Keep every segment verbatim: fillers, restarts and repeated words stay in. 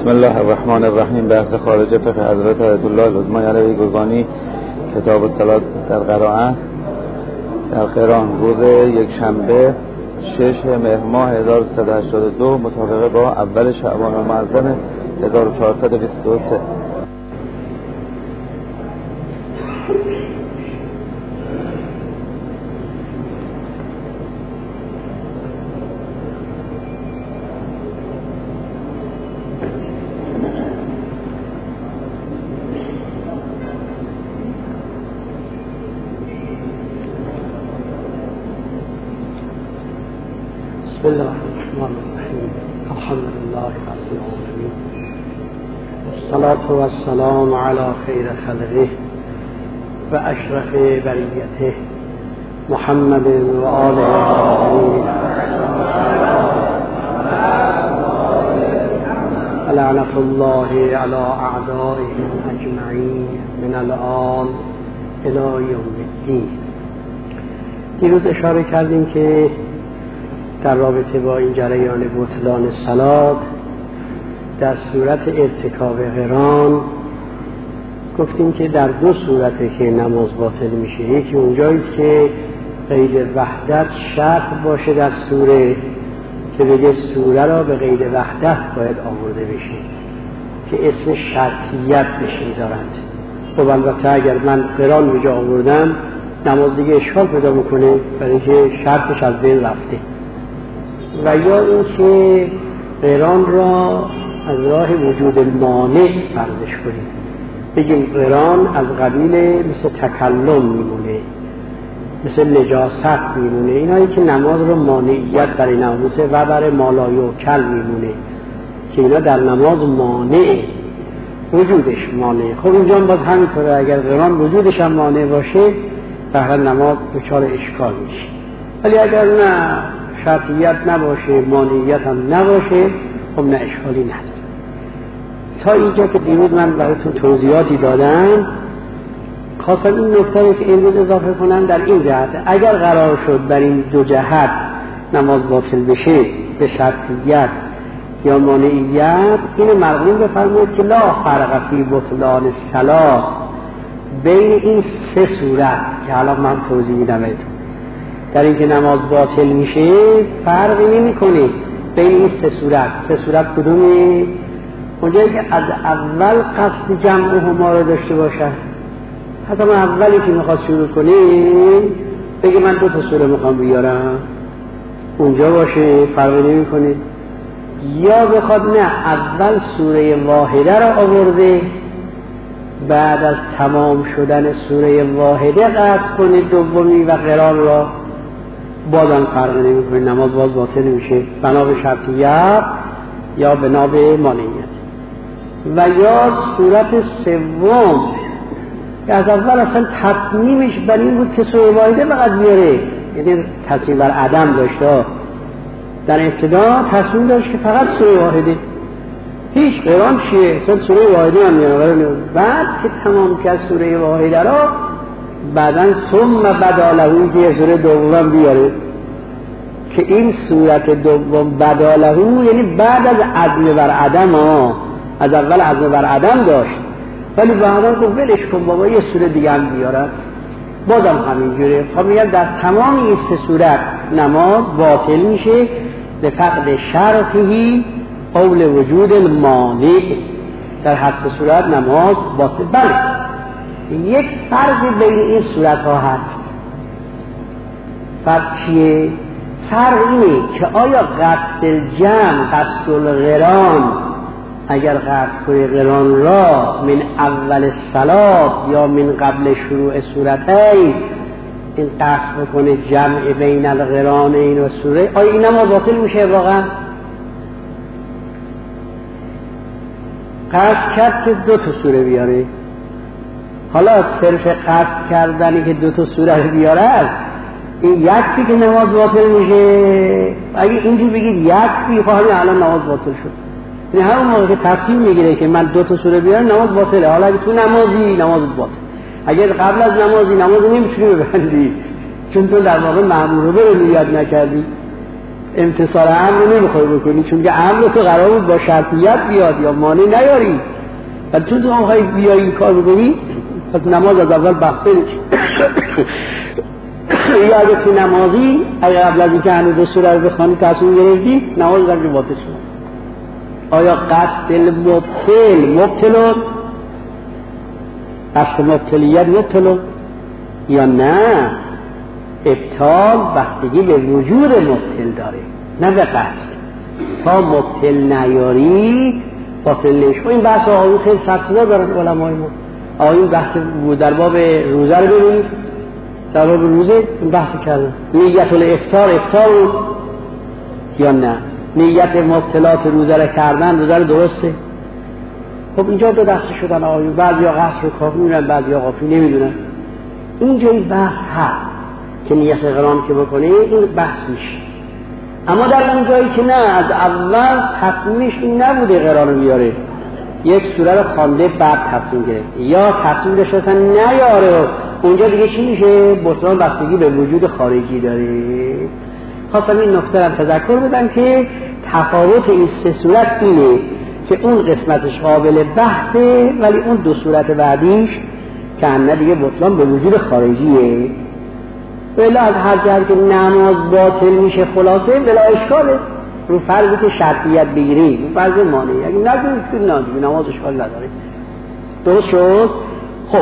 بسم الله الرحمن الرحیم. بحث خارج فقه حضرت آیت الله العظمی علیه گرگانی، کتاب الصلاة در قرائت در قران، روز یک شنبه شش مهر ماه هزار و سیصد و هشتاد و دو مطابق با اول شعبان المعظم هزار و چهارصد و بیست و سه. بسم الله الرحمن الرحیم. الحمد لله رب العالمین، والصلاة والسلام علی خیر خلقه و اشرف بریته محمد و آله الطاهرین لعنة الله علی اعدائهم اجمعین من الآن الی یوم الدین. دیروز اشاره کردیم که در رابطه با این جریان بطلان صلات در صورت ارتکاب قران گفتیم که در دو صورته که نماز باطل میشه. یکی اونجاییست که قید وحدت شرط باشه در سوره که بگه سوره را به قید وحدت باید آورده بشه که اسم شرطیت بشه میذارند. خب البته اگر من قران به جا آوردم نماز دیگه اشکال پیدا میکنه برای اینکه شرطش از بین رفته. و یا این که قران را از راه وجود المانع فرضش کنیم، بگیم قران از قبیل مثل تکلم میمونه، مثل نجاست میمونه، اینایی که نماز رو مانعیت برای نماز و برای مالای و کل میمونه که اینا در نماز مانع وجودش مانع. خب اینجا باز همینطوره، اگر قران وجودش هم مانع باشه بهر نماز دچار اشکال میشه. ولی اگر نه شرطیت نباشه مانعیت هم نباشه خب نه اشکالی نداره. تا اینجا که دیروز من براتون توضیحاتی دادم، خواستم این نکته رو که امروز اضافه کنم در این جهت اگر قرار شد بر این دو جهت نماز باطل بشه به شرطیت یا مانعیت، اینو مرغوم بفرمایید که لا فرق فی بطلان الصلاة بین این سه صورت که حالا من توضیح میدم بهتون. در اینکه نماز باطل میشه فرقی نمی کنه بین این سه صورت. سه صورت کدومی؟ اونجایی که از اول قصد جمع هما رو داشته باشه، حتی من اولی که میخواد شروع کنه بگه من دو تا سوره میخوام بیارم، اونجا باشه فرقی نمی کنه. یا بخواد نه اول سوره واحده رو آورده بعد از تمام شدن سوره واحده قصد کنه دومی و قرار را، بازم فرق نمی‌کنه، نماز باز باطل میشه بنا به شرطیت یا بنا به مانعیت. و یا صورت سوم که از اول اصلا تصمیمش بر این بود که سوره واحده فقط بیاره، یعنی تصمیم بر عدم داشته، در ابتدا تصمیم داشت که فقط سوره واحده، هیچ قرآن چیه اصلا سوره واحده هم میاره. بعد که تمام کرد سوره واحده را بعداً ثم بدالهو که سوره دوم بیاره که این صورت دوم بدالهو یعنی بعد از عزم بر عدم ها، از اول عزم بر عدم داشت ولی بعدا گفت ولش کن بابا یه سوره دیگه هم بیارد، بازم همینجوره. خب میگن در تمام این سه صورت نماز باطل میشه به فقد شرطی قول وجود المانع. در هر سه صورت نماز باطل. بله یک فرق بین این صورت ها هست. فرق چیه؟ فرق اینه که آیا قصد الجمع قصد القران، اگر قصد کنی قران را من اول صلات یا من قبل شروع سورتین این قصد بکنه جمع بین القران این و سوره، آیا این نماز باطل میشه واقعا؟ قصد کرد که دو تا سوره بیاره، حالا صرف قصد کردنی که دو تا سوره بیاره این یکی که نماز باطل میشه؟ اگه اینجور بگید یکی خواهی الان نماز باطل شد، یعنی هر موقع که تصمیم میگیره که من دو تا سوره بیارم نماز باطله. حالا اگه تو نمازی نماز باطل، اگر قبل از نمازی نماز نمیتونی ببندی چون تو در واقع مأمور رو نیت نکردی. امتصال امر نمیخوای بکنی، چون که امر تو قرار بود با شرطیت بیاد یا مانع نیاری، ولی چون تو میخوای بیای این کار بکنی پس نماز از اول بسته یا اگه تو نمازی اگه قبل از اینکه هنوز دو سوره رو بخوانی تصمیم گرفتی نماز در که باطل شد. آیا قصد المبتل مبتلون قصد مبتلیت مبتلون یا نه ابطال بستگی به وجود مبتل داره نه به قصد. تا مبتل نیاری باطل نمیشه. این بحث آقایون خیلی سرسدا دارن علمای ما. آقایون بحث در باب روزه رو ببینید، در باب روزه این بحث کردن نیت الافطار افطار یا نه، نیت مبتلات روزه رو کردن روزه رو درسته. خب اینجا دو دسته شدن آقایون، بعضیا قصد رو کافی میدونن بعضیا کافی نمیدونن. اینجا این بحث هست که نیت قران که بکنه این بحث میشه، اما در اون جایی که نه از اول تصمیمش این نبوده قران رو بیاره، یک سوره رو خوانده بعد تصمیم گرفته یا تصمیم داشته اصلا نیاره، اونجا دیگه چی میشه؟ بطلان بستگی به وجود خارجی داره. خواستم این نکته رو تذکر بدم که تفاوت این سه صورت اینه که اون قسمتش قابل بحثه ولی اون دو صورت بعدیش که انه دیگه بطلان به وجود خارجیه. ولی از هر جهت که نماز باطل میشه خلاصه بلا اشکاله، رو فرضی که شرطیت بگیری رو فرض مانعی، اگه نگیری که نگیری نماز اشکال نداره. درست شد؟ خب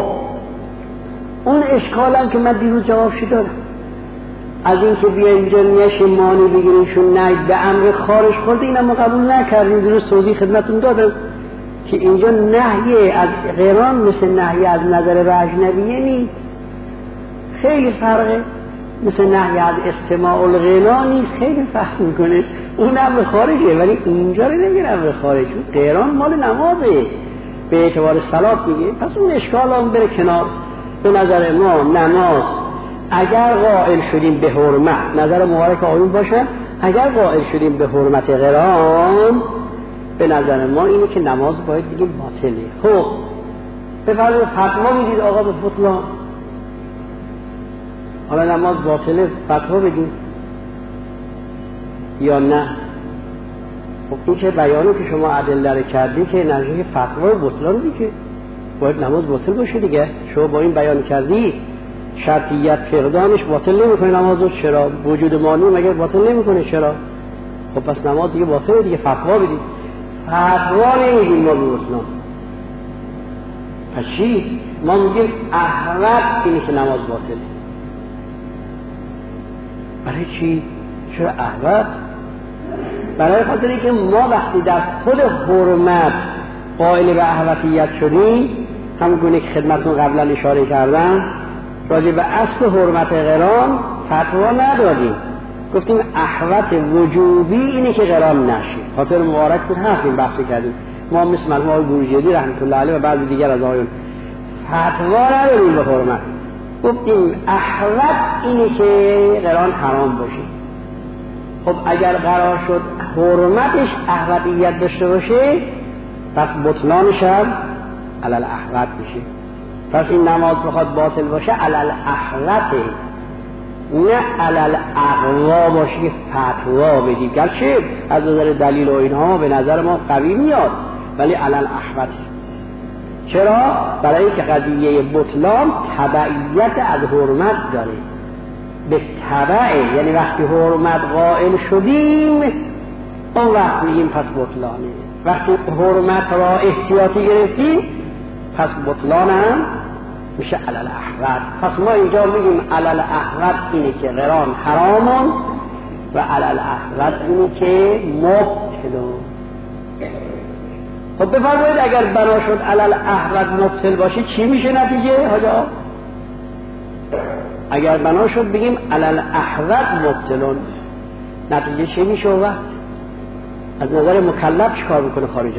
اون اشکال هم که من دیروز جوابش دادم از این که بیا اینجا نیش مانعی بگیریشون نه به امر خارج خورده، این هم قبول نکردیم. دیروز توضیح خدمتون دادم که اینجا نهی از قران مثل نهی از نظر به اجنبیه نیست، خیلی فرقه. مثل نهی از استماع الغنا نیست، خیلی فرق میکنه. اون امر خارجه ولی اینجا رو نمیگه امر خارج، قران مال نمازه به اعتبار صلات میگه. پس اون اشکال هم بره کنار. به نظر ما نماز اگر قائل شدیم به حرمت، نظر مبارک آیون باشه، اگر قائل شدیم به حرمت قران به نظر ما اینه که نماز باید بگیم باطله. خب بفرمایید فتوا میدید آقا به بطلان، حالا نماز باطله فتوا بدید یا نه؟ خب این که بیانو که شما ادله رو کردی که نتیجه فتوا بطلان دیگه باید نماز باطل باشه دیگه. شما با این بیان کردی شرطیت فقدانش باطل نمیکنه نمازو، چرا؟ وجود مانع مگر باطل نمیکنه، چرا؟ خب پس نماز دیگه باطله دیگه. فتوا بدید. فتوا نمیدیم ما به بطلان. پس چی؟ ما میگیم احوط اینه که نماز باطله. برای چی؟ چرا احوط؟ برای خاطری که ما وقتی در خود حرمت قائل به احوطیت شدیم، همون گونه که خدمتون قبلا اشاره کردم راجع به اصل حرمت قران فتوا ندادیم، گفتیم احوط وجوبی اینه که قران نشه. خاطر مبارکتون هست این بحث کردیم ما مثل مرحوم آقای بروجردی رحمت الله علیه و بعضی دیگر از آقایون فتوا ندادیم به حرمت، گفتیم احوط اینه که قران حرام باشه. خب اگر قرار شد حرمتش احوطیت داشته باشه پس بطلانش هم علل احوط میشه. پس این نماز بخواد باطل باشه علل احوطه، نه علل اقوا باشه که فتوا بدیم. گرچه از نظر دلیل و اینها به نظر ما قوی میاد ولی علل احوطه. چرا؟ برای اینکه قضیه بطلان تبعیت از حرمت داره. به تبعه، یعنی وقتی حرمت قائل شدیم اون وقت میگیم پس بطلانه. وقتی حرمت را احتیاطی گرفتیم پس بطلان هم میشه علل احوط. پس ما اینجا میگیم علل احوط اینه که قران حرامون و علل احوط اینه که مبتلون. خب بفرمایید اگر بنا شد علل احوط مبتل باشه چی میشه نتیجه حاجا؟ اگر بنا شد بگیم علل احوط مبتلون نتیجه چی میشه وقت؟ از نظر مکلف چیکار میکنه خارجا؟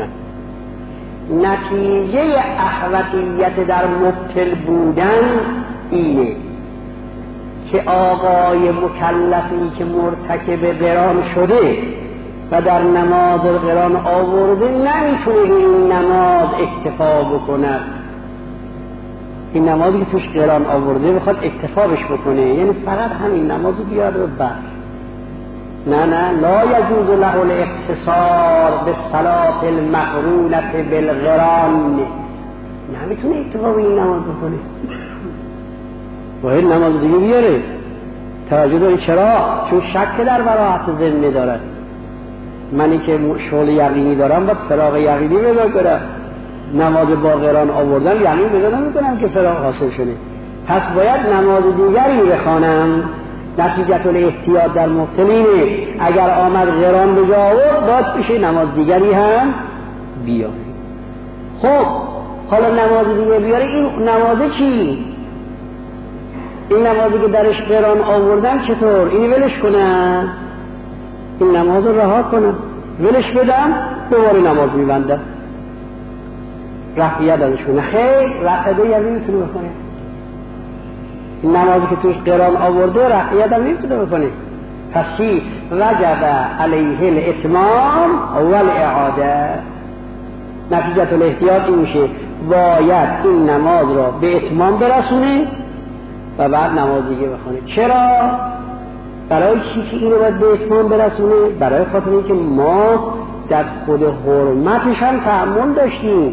نتیجه احوطیت در مبتل بودن اینه که آقای مکلفی که مرتکب قران شده و در نماز قران آورده نمیتونه به این نماز اکتفا بکنه. این نمازی که توش قران آورده بخواد اکتفا بش بکنه، یعنی فقط همین نمازو بیاره و بس. نه نه لا یجوز له الاقتصار به صلاة المقرونة بالقران، نمیتونه اکتفا به این نماز بکنه، باید نماز دیگه بیاره. توجه داری چرا؟ چون شک در براحت ذمه دارد. منی که شغل یقینی دارم باید فراغ یقینی پیدا کنم. نماز با قران آوردم یقین پیدا نمیکنم که فراغ حاصل شده، پس باید نماز دیگری بخوانم. نتیجه الاحتیاط در مبتلینه اگر آمد قران به جا آورد باید بشه نماز دیگری هم بیاره. خب حالا نماز دیگه بیاره، این نماز چی؟ این نمازی که درش قران آوردم چطور؟ اینی ولش کنم؟ این نماز رو رها کنم ولش بدم دوباره نماز میبندم رفعیت ازش کنه؟ خیر، رفعیت یعنی میتونه بکنه. این نمازی که توش قران آورده رفعیت هم میتونه بکنه. پس چی؟ وجب علیه الاتمام و الاعاده. نتیجه الاحتیاط این میشه باید این نماز را به اتمام برسونه و بعد نماز دیگه بخونه. چرا؟ برای چی که این رو باید به اتمام برسونه؟ برای خاطر اینکه ما در خود حرمتش هم تأمل داشتیم،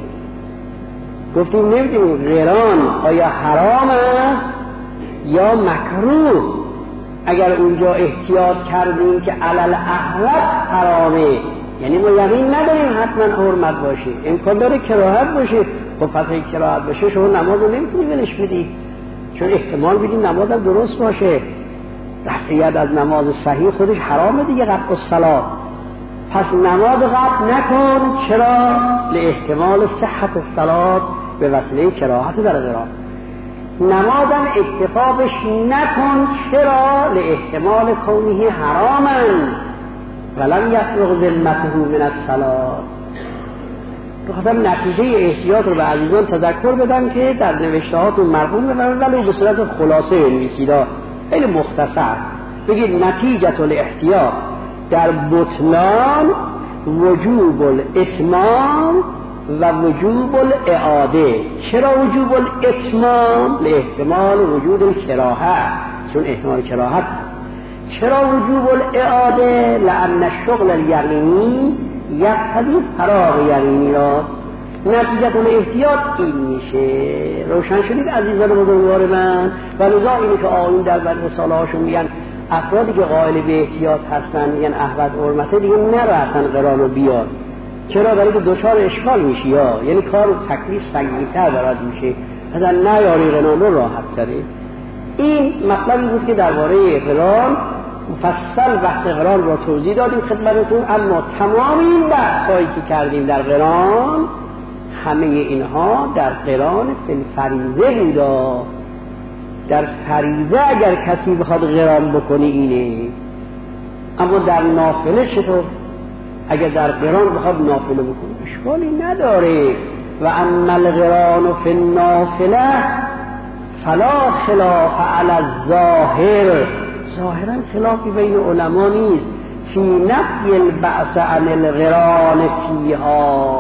گفتیم نمیدونیم قران آیا حرام است یا مکروه. اگر اونجا احتیاط کردیم که علل احوط حرامه، یعنی ما یقین نداریم حتما حرمت باشه، امکان داره کراهت باشه. خب پس این کراهت باشه شما نماز رو نمیتونی ولش بدی، چون احتمال بدیم نماز هم درست باشه. رفعیت از نماز صحیح خودش حرامه دیگه، قطع الصلاة. پس نماز قطع نکن. چرا؟ لاحتمال صحت الصلاة به وسیله کراهت در قران. نمازم اکتفا بش نکن. چرا؟ لاحتمال کونه حراما ولم یفرغ ذمته من الصلاة. بخواستم نتیجه احتیاط رو به عزیزان تذکر بدم که در نوشتهاتون مرقوم ببرن، ولی به صورت خلاصه نویسیدا خیلی مختصر بگید نتیجه الاحتیاط در بطلان وجوب الاتمام و وجوب الاعاده. چرا وجوب الاتمام؟ لاحتمال وجود الکراهه، چون احتمال کراهت. چرا وجوب الاعاده؟ لان الشغل الیقینی یقتضی فراغ یقینی را. نتیجه الاحتیاط این میشه. روشن شدید عزیزان بزرگوار من؟ و لذا اینه که آیین در رساله هاشون میگن افرادی که قائل به احتیاط هستن میگن احوط حرمته دیگه نرو اصلا قران رو بیار. چرا؟ برای که دچار اشکال میشی، یا یعنی کار تکلیف سنگین‌تر برات میشه، مثلا نیاری قران رو راحت تره. این مطلبی بود که درباره قران مفصل بحث قران را توضیح دادیم خدمتتون. اما تمام این بحثایی که کردیم در قران همه اینها در قران فریضه بودا. در فریضه اگر کسی بخواد قران بکنه اینه، اما در نافله چطور؟ اگر در قران بخواد نافله بکنه اشکالی نداره. و اما القران فی النافله فلا خلاف علی الظاهر. ظاهرا خلافی بین علما نیست فی نفی البعث عن القران فیها.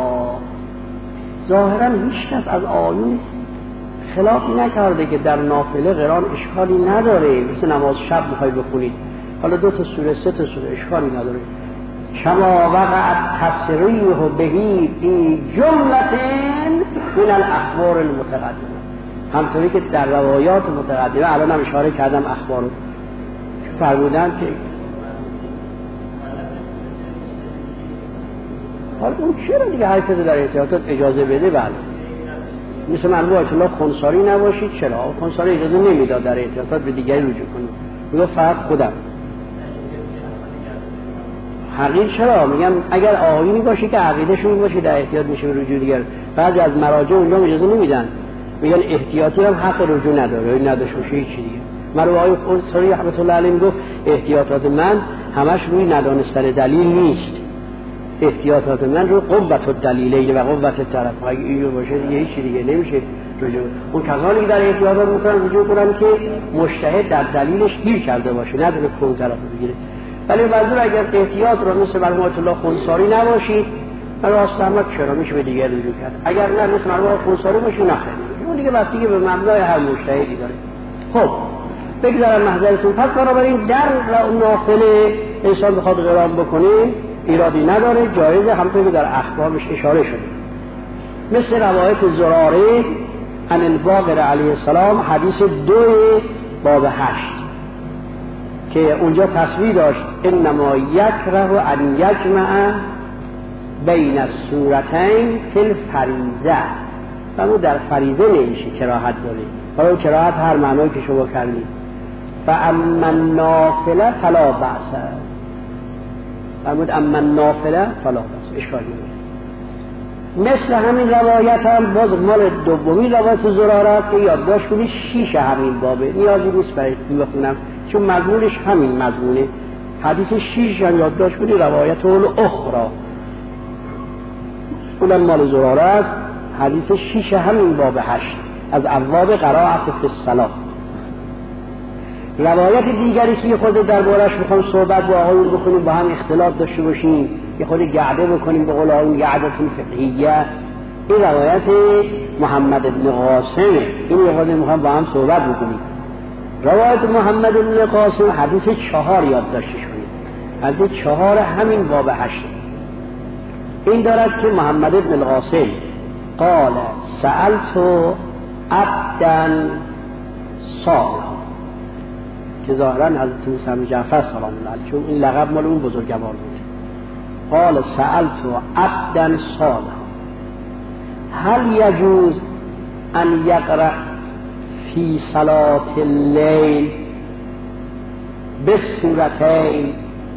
ظاهرا هیچ کس از آیون خلاف نکرده که در نافله قران اشکالی نداره. مثل نماز شب بخوای بخونید، حالا دو تا سوره سه تا سوره اشکالی نداره. کما وقع التصریح بهی فی جملة من الاخبار المتقدمه، همطوری که در روایات متقدمه الان هم اشاره کردم اخبارو فرمودن که حالا اون چرا دیگه هر کسی در احتیاطات اجازه بده؟ بله مثل مرحوم آیت الله خنثاری نباشید. چرا؟ خنثاری اجازه نمیداد در احتیاطات به دیگری رجوع کنید، میگه فقط خودم. حقیقت چرا؟ میگم اگر آیینی باشه که عقیده‌شون باشه در احتیاط میشه به رجوع دیگر. بعضی از مراجع اونجا اجازه نمیدن، میگن احتیاطی هم حق رجوع نداره، این نداشته باشه هیچ دیگه. مرحوم آیت خنثاری رحمت الله علیه میگه احتیاطات من همش روی ندانستن دلیل نیست، احتیاطات من رو قوت الدلیلین و قوت طرف. اگه اینو باشه دیگه هیچ دیگه نمیشه رجوع. اون کسانی که در احتیاطات مثلا رجوع کنن که مجتهد در دلیلش گیر کرده باشه، ندونه کدوم طرف بگیره. ولی منظور اگر احتیاط رو مثل مرحوم آیت الله خنثاری نباشید، راست هم چرا میشه به دیگه رجوع کرد. اگر نه مثل مرحوم خنثاری باشه نه، اون دیگه بستگی به مبنای هر مجتهدی داره. خب بگذارم محضرتون. پس بنابراین در نافله انسان بخواد قران بکنه ایرادی نداره، جایزه، همونطور که در اخبار بهش اشاره شده. مثل روایت زراره عن الباقر علیه السلام حدیث دو باب هشت که اونجا تصویر داشت انما یکره ان یجمع بین السورتین فی الفریضه، و اون در فریضه نمیشه، کراهت داره. حالا کراهت هر معنایی که شما کردید. فاما النافله فلا بأس، فرمود اما النافله فلا بأس، اشکالی نیست. مثل همین روایت هم باز مال دومی روایت زراره است که یادداشت کنید، شیش همین بابه، نیازی نیست برای بخونم چون مضمونش همین مضمونه. حدیث شیش هم یادداشت کنید، روایت اول اخرى اونم مال زراره است، حدیث شیش همین باب هشت از ابواب قراءت فی الصلاة. روایت دیگری که خود دربارش میخوام صحبت با آقایون بکنیم، با هم اختلاف داشته باشیم، یه خود گعده بکنیم به قول آقایون گعدتون فقهیه، این روایت محمد بن قاسمه، این یه خود میخوام با هم صحبت بکنیم. روایت محمد بن قاسم حدیث چهار یاد داشته کنیم، حدیث چهار همین باب هشت. این دارد که محمد بن القاسم قال سألت عبدا صالحا، که ظاهرا حضرت موسی بن جعفر سلام الله علیه، چون این لقب مال اون بزرگوار بود. قال سألت عبدا صالحا هل يجوز ان يقرأ في صلاة الليل بالسورتين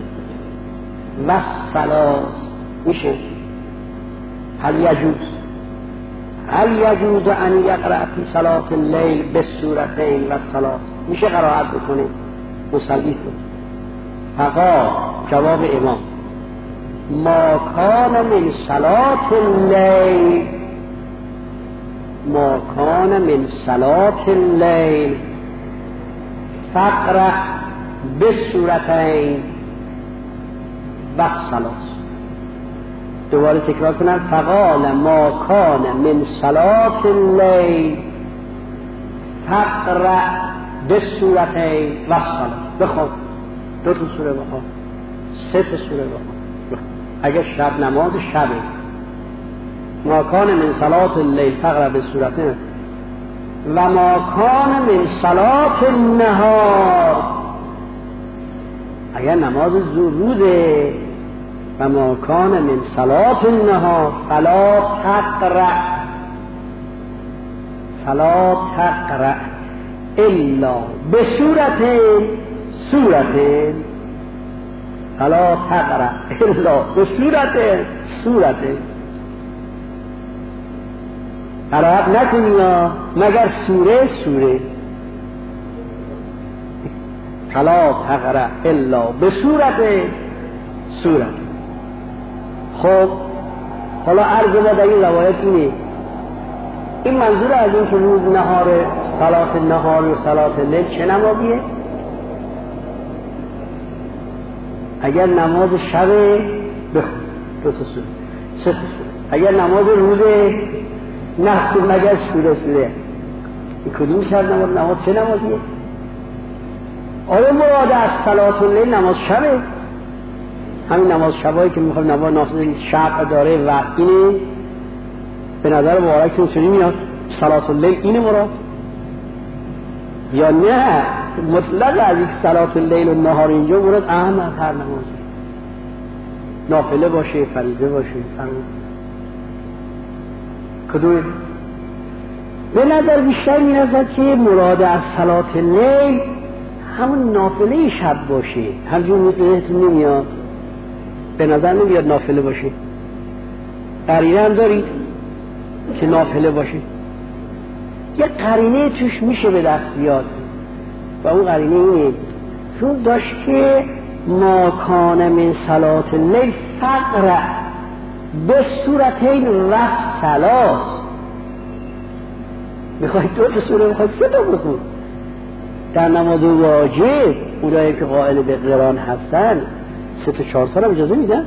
والثلاث؟ میشه هل يجوز هل يجوز ان يقرأ في صلاة الليل بالسورتين والثلاث؟ میشه قرائت بکنه مصلی کن. فقال جواب امام ما کان من صلاة الليل ما کان من صلاة الليل فقرأ بالسورتين والثلاث. دوباره تکرار کنم، فقال ما کان من صلاة الليل فقرأ بالسورتين والثلاث. بخون دو تا سوره بخون، سه تا سوره بخون اگر شب نماز شبه. ما کان من صلاة الليل فقرأ بالسورتين و ما کان من صلاة النهار، اگر نماز روزه و ما کان من صلاة النهار فلا تقرأ فلا تقرأ الا بسورة سورة فلا تقرأ الا بسورة سورة. قرائت نکنی مگر سوره سوره. فلا تقرأ الا بسورة سورة. خب حالا عرض ما در این روایت اینه، این منظور از این که روز نهار صلات نهار و صلات لیل چه نمازیه؟ اگر نماز شب بخون دو تا سوره سه تا سوره، اگر نماز روزه نخون مگر سوره سوره. این کدوم شب نماز نماز چه نمازیه؟ آیا مراد از صلات لیل نماز شبه؟ همین نماز شبایی که میخوام نماز نافذ شب داره و اینه به نظر مبارکتون چنین میاد صلات اللیل اینه مراد، یا نه مطلق از یک صلات اللیل و نهار اینجا مراد اهم از هر نماز، نافله باشه فریضه باشه فرض کدوم؟ به نظر بیشتر میرسد که مراد از صلات اللیل همون نافله شب باشه. همجور میتونتون نمیاد، به نظر نمیاد نافله باشه. قرینه هم دارید که نافله باشه، یه قرینه توش میشه به دست بیاد و اون قرینه اینه چون داشت که ما کان من صلات اللیل فقرأ به صورتین و ثلاث. میخواید دو تا سوره میخواید سه تا بخون. در نماز واجب اونایی که قائل به قران هستن سه تا چهار سال هم اجازه میدن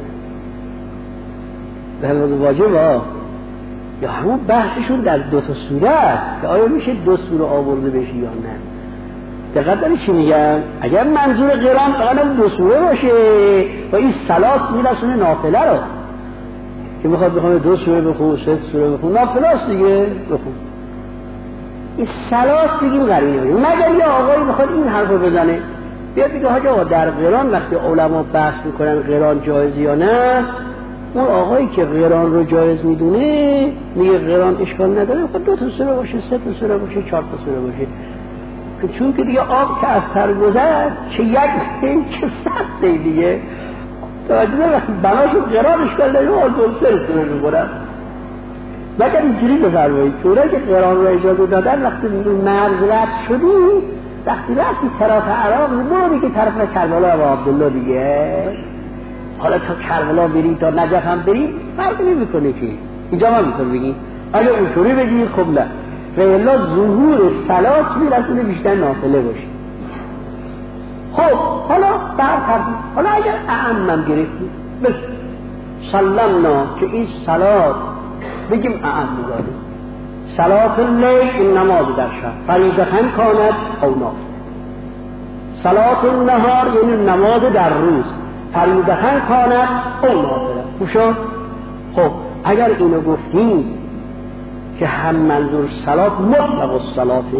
در نماز واجب ها، یا همون بحثشون در دو تا سوره است که آیا میشه دو سوره آورده بشه یا نه. دقت داری چی میگم؟ اگر منظور قران فقط دو سوره باشه و این صلات میرسونه نافله رو که میخواد بخوام دو سوره بخون سه سوره بخون نافله است دیگه بخون این صلات بگیم قرینه مگر یه آقایی بخواد این حرفو بزنه بیاد بگه حاج آقا در قران وقتی علما بحث میکنن قران جایز یا نه اون آقایی که قران رو جایز میدونه میگه قران اشکال نداره خود دو تا سوره باشه سه تا سوره باشه چهار تا سوره باشه چون که دیگه آب که از سر گذشت چه یک دین چه صد دین دیگه توجه بناشون قرار اشکال داریم آن دو سر سوره میگورن مگر اینجوری بفرمایید چونه که قرار رو اجازه دادن وقتی مرز رفت شدی وقتی رفتی طرف عراق بودی که طرف کربلا و عبدالله دیگه حالا تا کربلا بری تا نجف هم بری فرق نمی کنه که اینجا ما میتون بگیم اگه اونطوری بگیم خب نه فعلا ظهور صلات میرسونه بیشتر نافله باشه خب حالا برخردیم حالا اگر اعمم گرفتیم بس سلمنا که این صلات بگیم اعم مراده صلات اللیل این نماز در شب فریضتن کاند او نافله صلات النهار یعنی نماز در روز فریضتن کاند او نافله خوشا خب اگر اینو گفتیم که هم منظور صلات مطلق الصلاته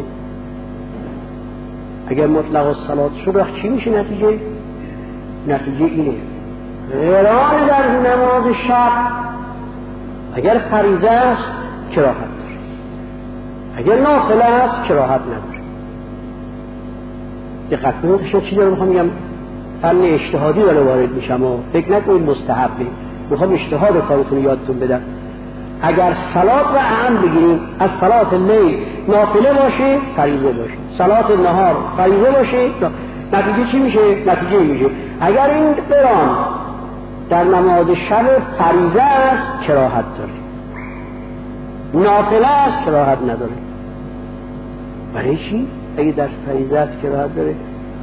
اگر مطلق الصلات شد چی میشه نتیجه؟ نتیجه اینه قرار در نماز شب اگر فریضه است کراهت داره اگر نافله است کراهت نداره دقت کنید چیزی رو میخوام میگم فن اجتهادی ولی وارد میشم و فکر نکنید مستحبه میخوام اجتهاد کارتون یادتون بدم اگر صلات و اعم بگیریم از صلات اللیل نافله باشه فریضه باشه صلات النهار فریضه باشه نتیجه چی میشه؟ نتیجه میشه اگر این قران در نماز شب فریضه است کراهت داره نافله است کراهت نداره برای چی؟ اگه در فریضه است کراهت داره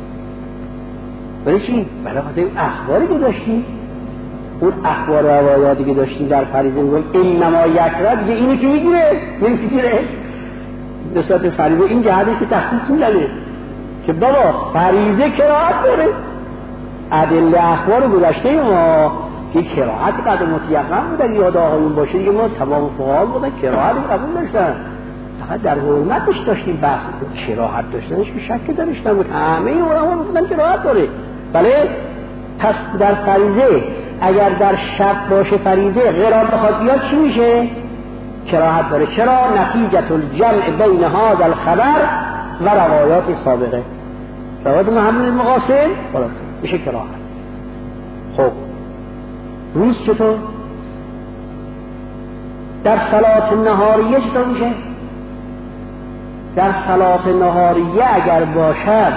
برای چی؟ برای خاطر اخباری که داشتیم اون اخبار و روایاتی که داشتیم در فریضه میگن این نما یکرد به اینو که میگیره نمیگیره نسبت فریضه این جهتی که تخصیص میدنه که بابا فریضه کراهت داره ادله اخبار گذشته ما که کراهت قد متیقن بود اگه یاد آقایون باشه دیگه ما تمام فقها بودن کراهت قبول داشتن فقط در حرمتش داشتیم بحث کراهت داشتنش که شک داشتن بود همه علما گفتن کراهت داره بله پس در فریضه اگر در شب باشه فریضه قرار بخواد بیاد چی میشه؟ کراهت داره چرا؟ نتیجة الجمع بین هذا الخبر و روایات سابقه روایات محمد المقاسم خلاص میشه کراهت خب روز چطور؟ در صلات نهاریه چطور میشه؟ در صلات نهاریه اگر باشد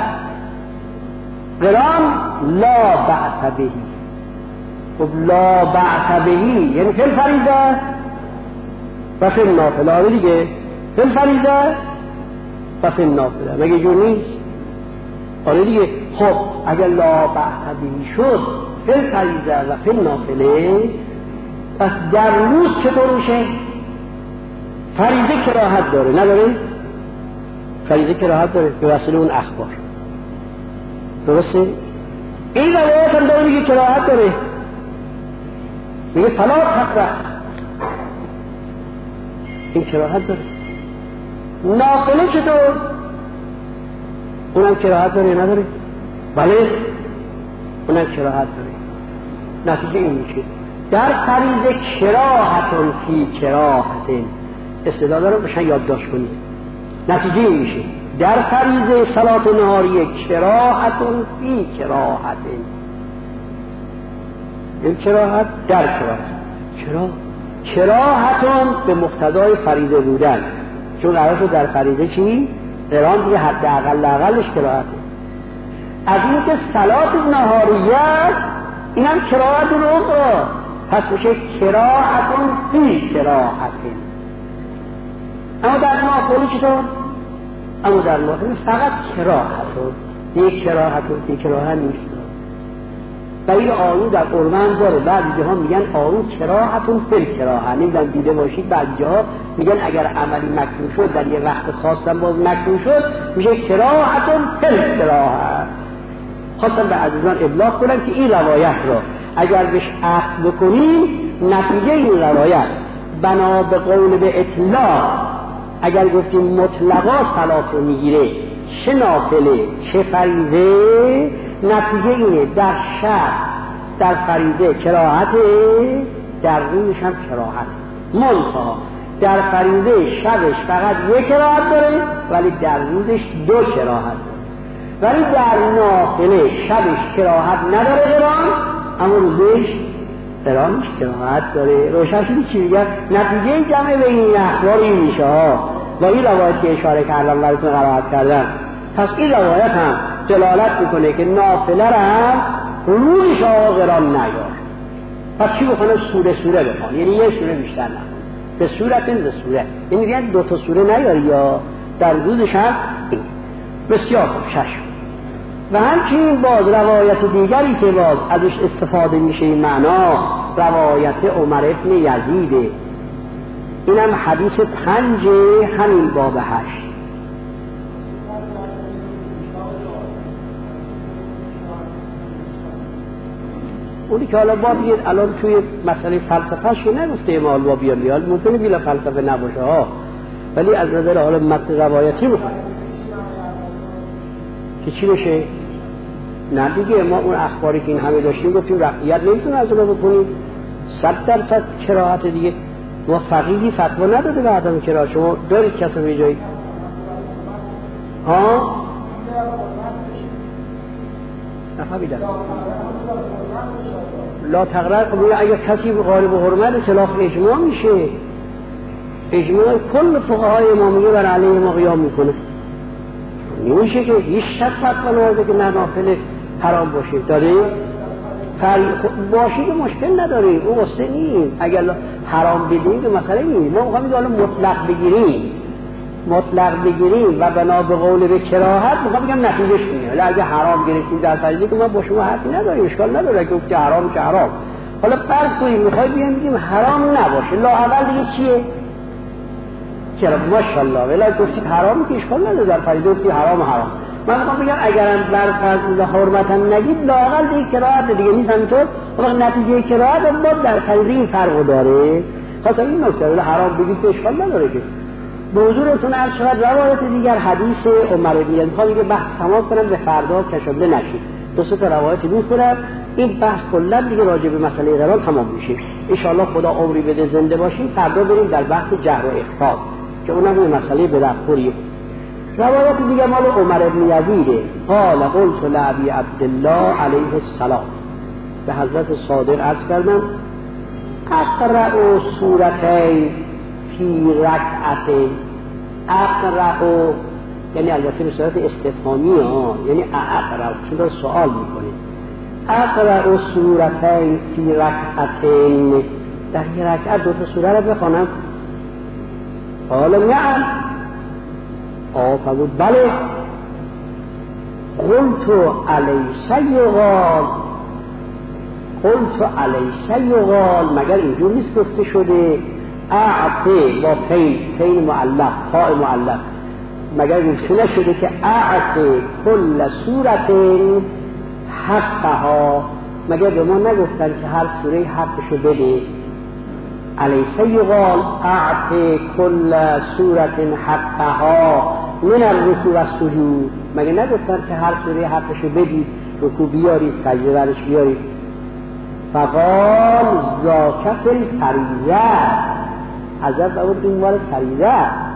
قران لا بأس بهی خب لا بأس بهی یعنی فی الفریضه و فی النافله آره دیگه فی الفریضه و فی النافله مگه جور نیست آره دیگه خب اگر لا بأس بهی شد فی الفریضه و فی النافله پس در روز چطور میشه فریضه کراهت داره نداره فریضه کراهت داره به وسیله اون اخبار درسته این روایت هم داره میگه کراهت داره میگه فلا تقرأ این کراهت داره نافله چطور اونم کراهت داره نداره بله اونم کراهت داره نتیجه این میشه در فریضه کراهتون فی کراهتین استعداد رو بشن یادداشت کنید نتیجه این میشه در فریضه صلات نهاریه کراهتون فی کراهتین این کراهت در کراهت چرا؟ کراهتون به مقتضای فریضه بودن چون قرار شد در فریضه چی؟ قران دیگه حد اقل اقلش کراهته از این که صلات نهاریه این هم کراهت رو پس میشه کراهتون فی کراهتین اما در نافله چطور؟ اما در نافله فقط کراهتون یک کراهتون فی کراهت نیست و این آیون در قرآن داره. بعضی جاها میگن آیون کراهتون فی الکراهه، نمیدونم دیده باشید بعضی جاها میگن اگر عملی مکروه شد در یه وقت خاصم باز مکروه شد میشه کراهتون فی الکراهه. خواستم به عزیزان ابلاغ کنم که این روایت را اگر بهش اخذ بکنیم نتیجه این روایت بنا به قول به اطلاق اگر گفتیم مطلقا صلات رو میگیره، چه نافله چه فریضه، نتیجه اینه در شب در فریضه کراهته، در روزش هم کراهت. منتها در فریضه شبش فقط یک کراهت داره ولی در روزش دو کراهت داره، ولی در نافله شبش کراهت نداره قرآن، اما روزش قرآنش کراهت داره. روشن شدی چی میگن؟ نتیجه جمع بین این اخبار این میشه ها. با این روایت که اشاره کردم براتون قرائت کردم، پس این روایت هم دلالت میکنه که نافله را هم روزش آقا قرآن نیار. پس چی بکنه؟ سوره سوره بخوان، یعنی یه سوره بیشتر نخوان، به صورت این به سوره، یعنی میگن دو تا سوره نیاری یا در روزش هم این. بسیار خوب. شش. و همچنین باز روایت دیگری که باز ازش استفاده میشه این معنا روایت عمر ابن یزیده، اینم حدیث پنج همین باب هشت. اونی که حالا با بید الان توی مسئله فلسفه شو نگفته امال با بیان بیال ممکنه بیلا فلسفه نباشه ها، ولی از نظر حالا متن روایتی میخواد که چی بشه؟ نه دیگه ما اون اخباری که این همه داشتیم گفتیم رفعیت نمیتونه از اونو بکنیم، صد درصد کراهت دیگه. ما فقیهی فتوا نداده به عدم کراهت. شما دارید کسی به جایی ها؟ نفهمیدم. لا تقرر قبول اگر کسی غالب حرمت خلاف اجماع میشه، اجماع کل فقهای امامیه بر علیه ما قیام میکنه، نمیشه که هیچ شخص فتوا نده که نه نافله حرام باشه. داره باشی که مشکل نداره، اون واسه نیست. اگر حرام بدیم که مسئله نیست. ما میخوایم حالا مطلق بگیریم مطلق بگیریم و بنا به قول به کراهت میخوام بگم نتیجهش اینه. ولی اگه حرام گرفتیم در فریضه که ما با شما حرفی نداریم، اشکال نداره که گفتی حرام که حرام. حالا فرض کنیم میخوای بیام بگیم حرام نباشه، لا اول دیگه چیه؟ چرا ماشاءالله ولی گفتید حرام که اشکال نداره، در فریضه گفتی حرام حرام. من میخوام بگم اگرم بر فرض حرمت هم نگید لا اول دیگه کراهت دیگه نیست همینطور. وقت نتیجه کراهت هم با در فریضه این فرق داره. خاصا این نکته ولی حرام بگید که اشکال نداره که. به حضورتون عرض شود روایت دیگر حدیث عمر بن یزید. میخوام دیگه بحث تمام کنم به فردا کشاده نشید. دو سه تا روایت میخونم این بحث کلا دیگه راجع به مسئله قرآن تمام میشه. ان شاء الله خدا عمری بده زنده باشیم فردا بریم در بحث جهر و اخفا که اونم یه مسئله بدعت‌خوریه. روایت دیگه مال عمر بن یزید قال قلت لابی عبدالله علیه السلام، به حضرت صادق عرض کردم اقرأ سورتین فی رکعتین. اقرأ یعنی البته به صورت استفهامی ها، یعنی اقرأ چون داره سوال میکنه. اقرأ سورتین فی رکعتین، در یک رکعت دو تا سوره رو بخوانم؟ قال نعم. آه فرمود بله. قلت الیس یقال، قلت الیس یقال، مگر اینجور نیست گفته شده اعطی با فین فین معلق تاء معلق، مگر گفته نشده که اعطی کل سورت حقها، مگر به ما نگفتن که هر سوره حقشو بده؟ الیس یقال اعطی کل سورت حقها من الرکوع و السجود، مگر نگفتن که هر سوره حقشو بدید، رکوع بیارید سجده برش بیارید؟ فقال ذاک فی الفریضه، حضرت فرمود این مال فریضه.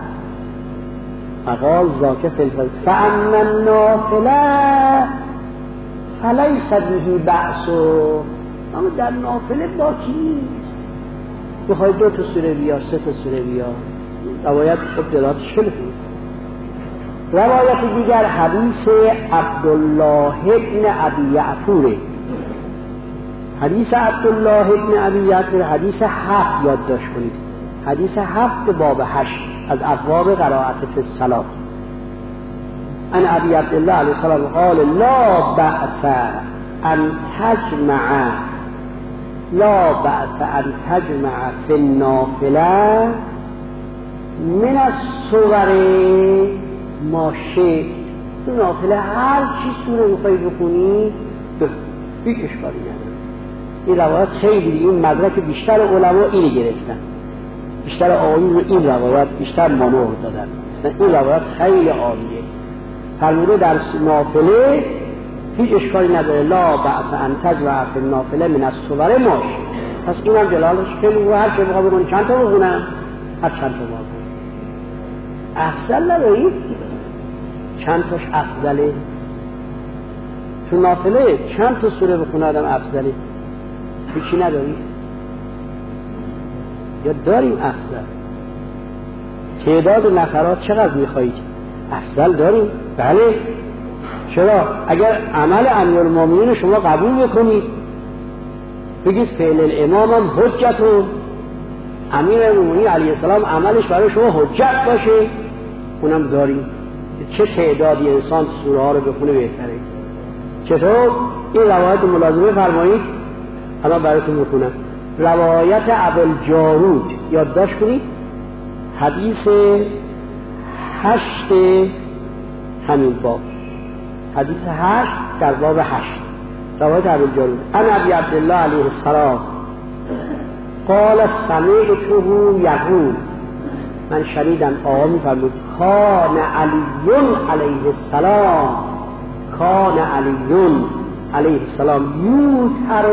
فقال ذاک فی الفریضه فاما النافله فلیس به بأس، اما در نافله باکی نیست. بخوای دو تا سوره بیار سه تا سوره بیار، روایت خب دلاتش خیلی خوب. روایت دیگر حدیث عبدالله ابن ابی یعفوره. حدیث عبدالله ابن ابی یعفور حدیث هفت یادداشت کنید، حدیث هفت باب هشت از ابواب قرائت فی الصلاة. ان ابی عبدالله علیه السلام قال لا بأس ان تجمع لا بأس ان تجمع فی النافله من الصور ما شئت. تو نافله هر چی سوره میخوای بخونی هیچ اشکالی نداره. این روایت خیلی، این مدرک بیشتر علما اینو گرفتن، بیشتر آیین این روایت بیشتر مانور دادن. این روایت خیلی عالیه. فرموده در نافله هیچ اشکالی نداره، لا بأس ان تجمع فی النافله من الصور ما شئت. پس اینم دلالش خیلی رو هر چه بخواه بکنی چند تا بخونم هر چند تا بخونم. افضل نداری؟ چند تاش افضله؟ تو نافله چند تا سوره بخونه آدم افضله؟ هیچی نداری؟ یا داریم افضل؟ تعداد نفرات چقدر میخواهید؟ افضل داریم؟ بله. چرا؟ اگر عمل امیرالمومنین شما قبول بکنید بگید فعل الامام هم حجتون، امیرالمومنین علیه السلام عملش برای شما حجت باشه، اونم داریم. چه تعدادی انسان سوره ها رو بخونه بهتره؟ چطور؟ این روایت ملازمه فرمایید الان براتون بخونم. روایت ابوالجارود یادداشت کنید، حدیث هشت همین باب، حدیث هشت در باب هشت، روایت ابوالجارود. ان ابی عبدالله علیه السلام قال سمعته یقول، من شنیدم آقا میفرمود کان علی علیه السلام، کان علی علیه السلام یوتر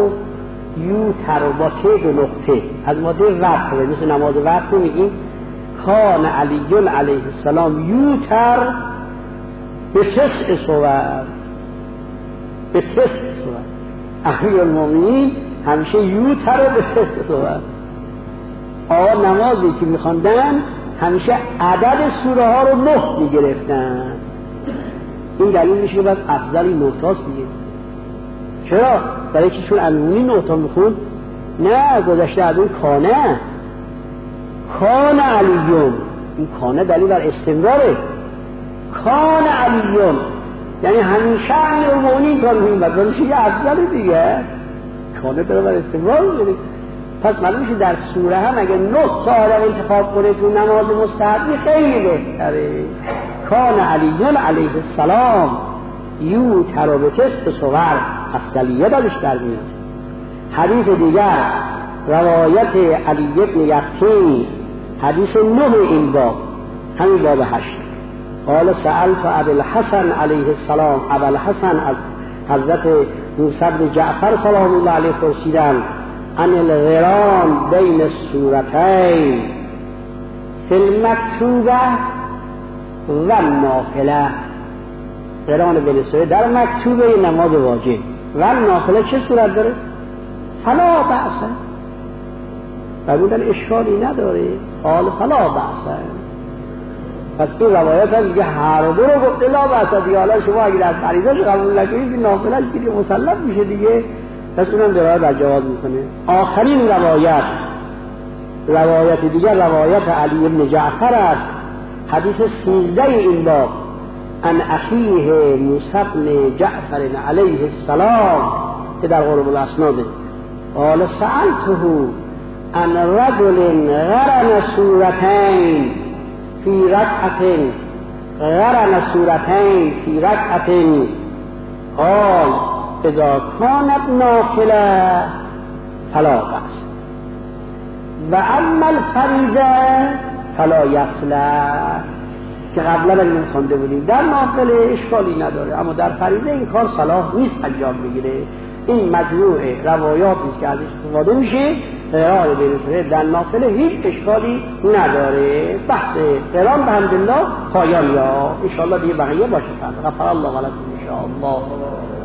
یوتر با ته دو نقطه از ماده وقت، مثل نماز وقت میگیم کان علی علیه السلام یوتر به تسع صور، به تسع صور. امیرالمومنین همیشه یوتر به تسع صور. آقا نمازی که میخواندن همیشه عدد سوره ها رو نه میگرفتن. این دلیل میشه باید افضلی نوتاست دیگه. چرا؟ برای که چون امیرالمومنین نوتا میخوند، نه گذشته از اون کانه کان علیون، این کانه دلیل بر استمراره. کان علیون یعنی همیشه امیرالمومنین کار میگن، و میشه یه افضل دیگه، کانه داره بر استمرار میگه. پس معلوم میشه در سوره هم اگه نه تا آدم انتخاب کنه تو نماز مستحبی خیلی بهتره. کان علیون علیه السلام یوتر به تسع صور، افضلیت ازش در میاد. حدیث دیگر روایت علی بن یقطین، حدیث نه این باب، همین باب هشت. قال سألت ابی الحسن علیه السلام، ابی الحسن از حضرت موسی بن جعفر سلام الله علیه پرسیدن عن القران بین السورتین فی المکتوبه و النافله. قران بین سوره در مکتوبه نماز واجب و نافله چه صورت داره؟ فلا بأس. فرمودن اشکالی نداره، قال فلا بأس. پس این روایت هم دیگه هر دو رو گفته لا بأس دیگه. حالا شما اگر از فریضه‌اش قبول نکنید که نافله‌اش دیگه مسلم میشه دیگه، پس اونم داره بر جواز میکنه. آخرین روایت، روایت دیگر روایت علی بن جعفر است، حدیث سیزده این باب، ان اخیه موسی بن جعفر علیه السلام که در قرب الاسناده. قال سألته ان رجل غرن سورتین فی رکعت، غرن سورتین فی رکعت، قال اذا کانت نافله فلا بأس و اما الفریضه فلا یصلح، که قبلا این خونده بودیم. در نافله اشکالی نداره، اما در فریضه این کار صلاح نیست انجام بگیره. این مجموع روایاتی است که ازش استفاده میشه. قرار بین در نافله هیچ اشکالی نداره. بحث قران بحمدالله پایان یا ان شاء الله دیگه بقیه باشه. غفر الله ولکم ان شاء الله.